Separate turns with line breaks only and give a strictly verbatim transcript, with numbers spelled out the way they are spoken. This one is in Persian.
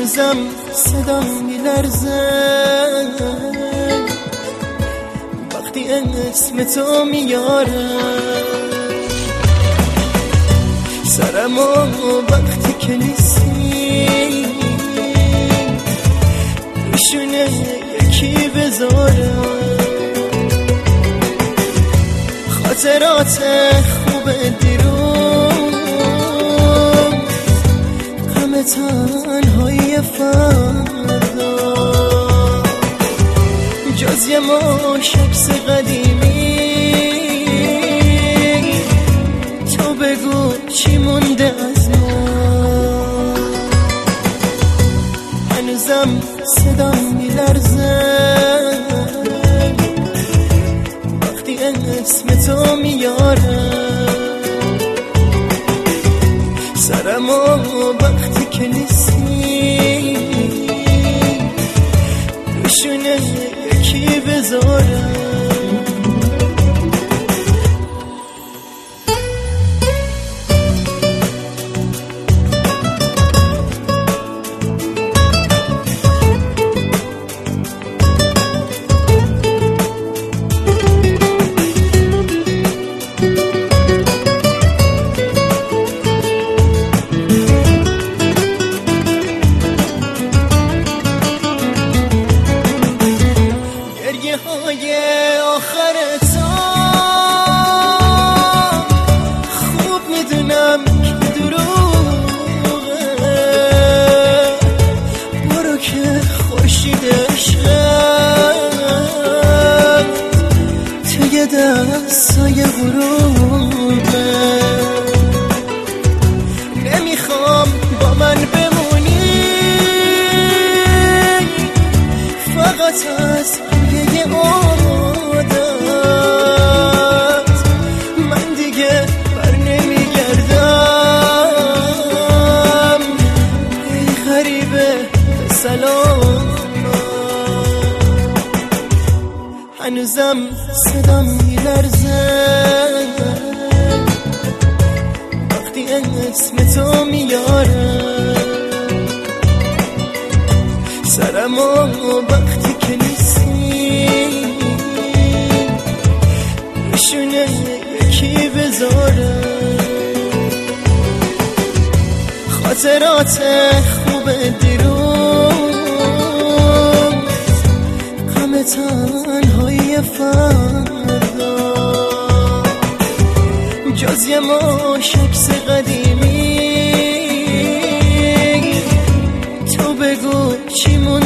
هنوزم صدام میلرزه وقتی اسم تو میارم، سرمو وقتی که نیستی روشونه یکی بذارم. خاطرات خوب دیروز، غم تنهایی فردا، جز یه مشکس قدیمی. تو بگو چی مونده از ما؟ هنوزم صدام میلرزه وقتی اسم تو میارم، سرمو وقتی که نیستی روشونه یکی بذارم. های آخر تا خوب میدونم که دروغه، برو که خورشید عشقت توی دستای غروبه. نمیخوام با من بمونی، فقط از یه عادت من دیگه بر نمیگردم. ای غریبه به سلام، هنوزم صدام میلرزه وقتی اسم تو میارم، سرمو وقتی که نیستی روشونه یکی بذارم. خاطرات خوب دیروز، غم تنهایی فردا، جز یه مشکس قدیمی. تو بگو چی مونده